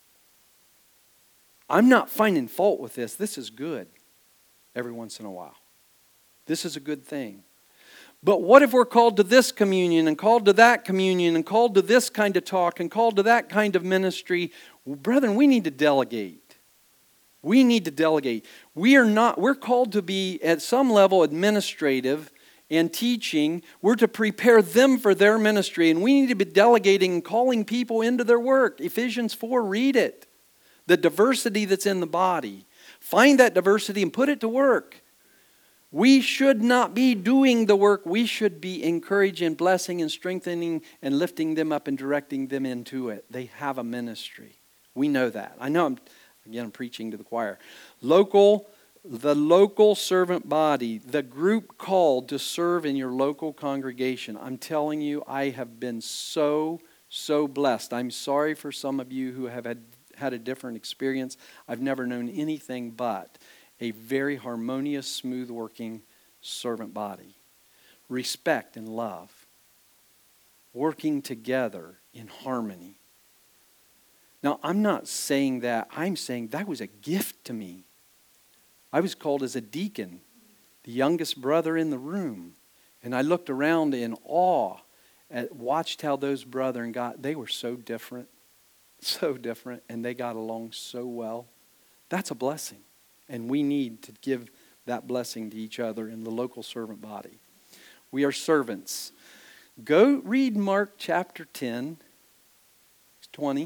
I'm not finding fault with this. This is good every once in a while. This is a good thing. But what if we're called to this communion and called to that communion and called to this kind of talk and called to that kind of ministry? Well, brethren, we need to delegate. We need to delegate. We are not, we're called to be at some level administrative and teaching. We're to prepare them for their ministry, and we need to be delegating and calling people into their work. Ephesians four, read it. The diversity that's in the body. Find that diversity and put it to work. We should not be doing the work. We should be encouraging, blessing, and strengthening and lifting them up and directing them into it. They have a ministry. We know that. I know I'm, again, I'm preaching to the choir. Local, the local servant body, the group called to serve in your local congregation. I'm telling you, I have been so, so blessed. I'm sorry for some of you who have had, had a different experience. I've never known anything but a very harmonious, smooth-working servant body. Respect and love. Working together in harmony. Now, I'm not saying that. I'm saying that was a gift to me. I was called as a deacon, the youngest brother in the room. And I looked around in awe and watched how those brethren got. They were so different. So different. And they got along so well. That's a blessing. And we need to give that blessing to each other in the local servant body. We are servants. Go read Mark chapter ten, twenty.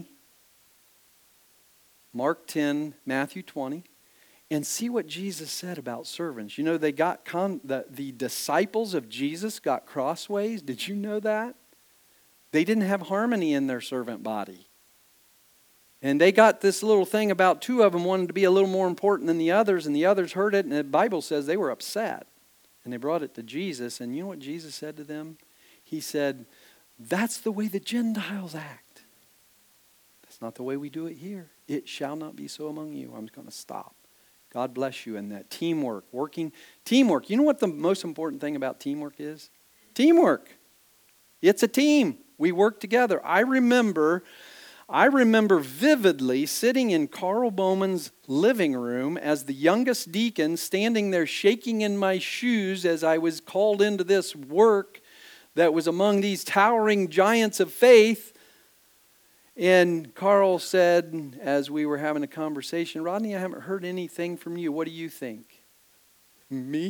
Mark ten, Matthew twenty. And see what Jesus said about servants. You know, they got con- the, the disciples of Jesus got crossways. Did you know that? They didn't have harmony in their servant body. And they got this little thing about two of them wanted to be a little more important than the others, and the others heard it, and the Bible says they were upset. And they brought it to Jesus, and you know what Jesus said to them? He said, that's the way the Gentiles act. That's not the way we do it here. It shall not be so among you. I'm going to stop. God bless you in that. Teamwork, working, teamwork. You know what the most important thing about teamwork is? Teamwork. It's a team. We work together. I remember... I remember vividly sitting in Carl Bowman's living room as the youngest deacon, standing there shaking in my shoes as I was called into this work that was among these towering giants of faith. And Carl said, as we were having a conversation, Rodney, I haven't heard anything from you. What do you think? Me?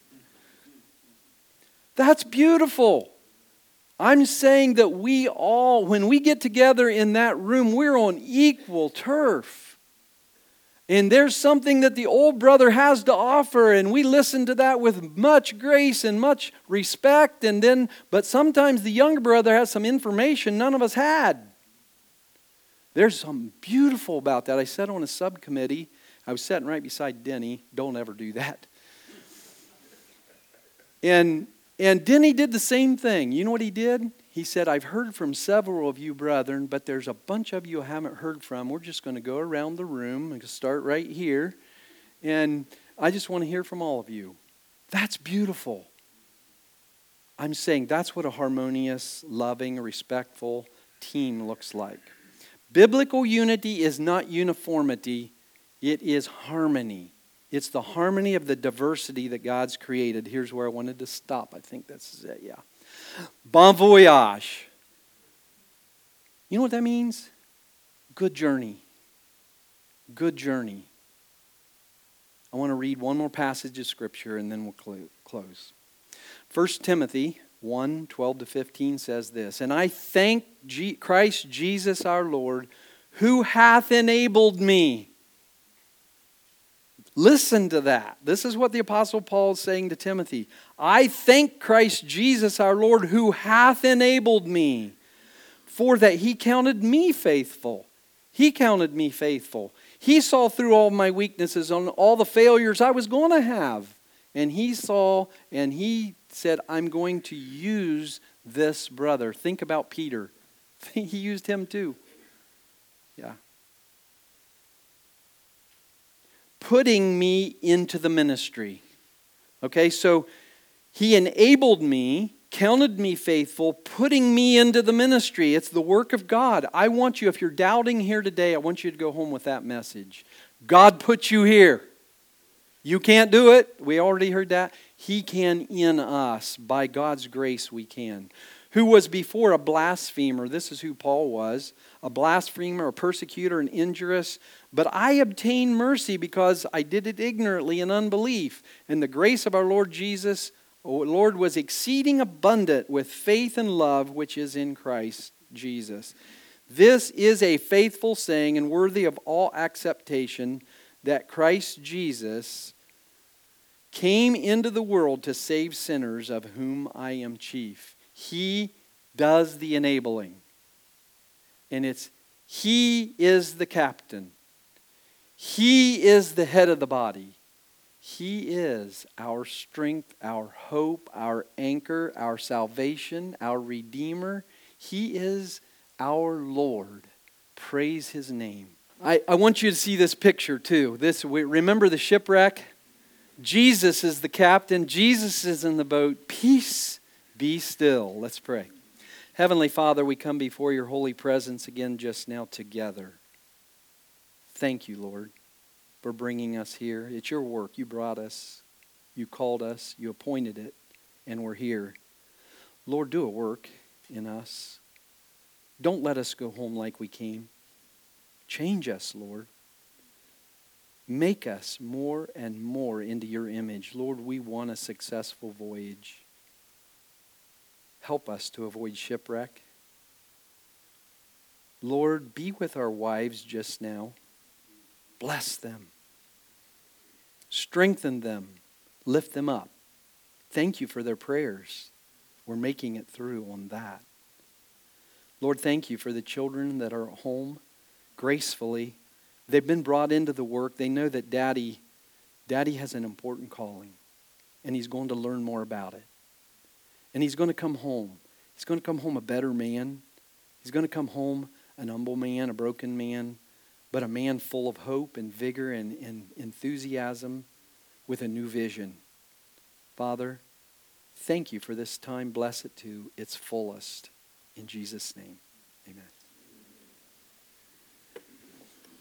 That's beautiful. I'm saying that we all, when we get together in that room, we're on equal turf. And there's something that the old brother has to offer, and we listen to that with much grace and much respect. And then, but sometimes the younger brother has some information none of us had. There's something beautiful about that. I sat on a subcommittee. I was sitting right beside Denny. Don't ever do that. And And Denny did the same thing. You know what he did? he said, I've heard from several of you, brethren, but there's a bunch of you I haven't heard from. We're just going to go around the room and start right here. And I just want to hear from all of you. That's beautiful. I'm saying that's what a harmonious, loving, respectful team looks like. Biblical unity is not uniformity. It is harmony. It's the harmony of the diversity that God's created. Here's where I wanted to stop. I think that's it, yeah. Bon voyage. You know what that means? Good journey. Good journey. I want to read one more passage of Scripture and then we'll cl- close. First Timothy one, twelve to fifteen says this, and I thank G- Christ Jesus our Lord, who hath enabled me. Listen to that. This is what the Apostle Paul is saying to Timothy. I thank Christ Jesus our Lord, who hath enabled me, for that he counted me faithful. He counted me faithful. He saw through all my weaknesses, on all the failures I was going to have. And he saw and he said, I'm going to use this brother. Think about Peter. He used him too. Yeah. Putting me into the ministry. Okay, so he enabled me, counted me faithful, putting me into the ministry. It's the work of God. I want you, if you're doubting here today, I want you to go home with that message. God put you here. You can't do it. We already heard that. He can in us. By God's grace we can. Who was before a blasphemer. This is who Paul was. A blasphemer, a persecutor, an injurious. But I obtained mercy because I did it ignorantly in unbelief. And the grace of our Lord Jesus, O Lord, was exceeding abundant with faith and love which is in Christ Jesus. This is a faithful saying and worthy of all acceptation, that Christ Jesus came into the world to save sinners, of whom I am chief. He does the enabling. And it's He is the captain. He is the head of the body. He is our strength, our hope, our anchor, our salvation, our Redeemer. He is our Lord. Praise His name. I, I want you to see this picture too. This, remember the shipwreck? Jesus is the captain. Jesus is in the boat. Peace, be still. Let's pray. Heavenly Father, we come before your holy presence again just now together. Thank you, Lord, for bringing us here. It's your work. You brought us. You called us. You appointed it. And we're here. Lord, do a work in us. Don't let us go home like we came. Change us, Lord. Make us more and more into your image. Lord, we want a successful voyage. Help us to avoid shipwreck. Lord, be with our wives just now. Bless them. Strengthen them. Lift them up. Thank you for their prayers. We're making it through on that. Lord, thank you for the children that are at home gracefully. They've been brought into the work. They know that Daddy, Daddy has an important calling. And he's going to learn more about it. And he's going to come home. He's going to come home a better man. He's going to come home an humble man, a broken man, but a man full of hope and vigor and, and enthusiasm with a new vision. Father, thank you for this time. Bless it to its fullest. In Jesus' name, amen.